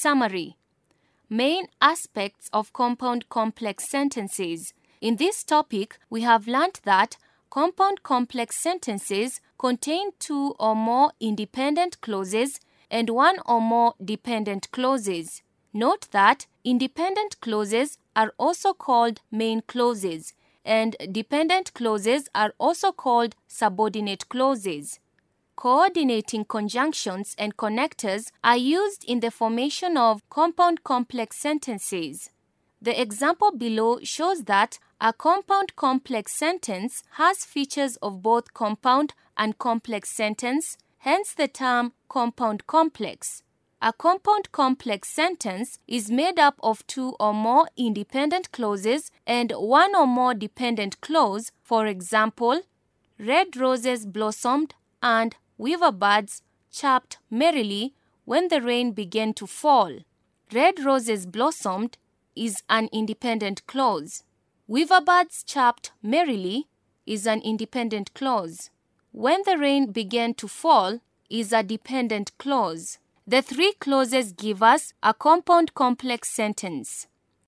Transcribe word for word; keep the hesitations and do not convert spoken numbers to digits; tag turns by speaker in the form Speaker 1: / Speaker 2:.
Speaker 1: Summary. Main aspects of compound complex sentences. In this topic, we have learnt that compound complex sentences contain two or more independent clauses and one or more dependent clauses. Note that independent clauses are also called main clauses, and dependent clauses are also called subordinate clauses. Coordinating conjunctions and connectors are used in the formation of compound complex sentences. The example below shows that a compound complex sentence has features of both compound and complex sentence, hence the term compound complex. A compound complex sentence is made up of two or more independent clauses and one or more dependent clause. For example, red roses blossomed and weaver birds chirped merrily when the rain began to fall. Red roses blossomed is an independent clause. Weaver birds chirped merrily is an independent clause. When the rain began to fall is a dependent clause. The three clauses give us a compound complex sentence.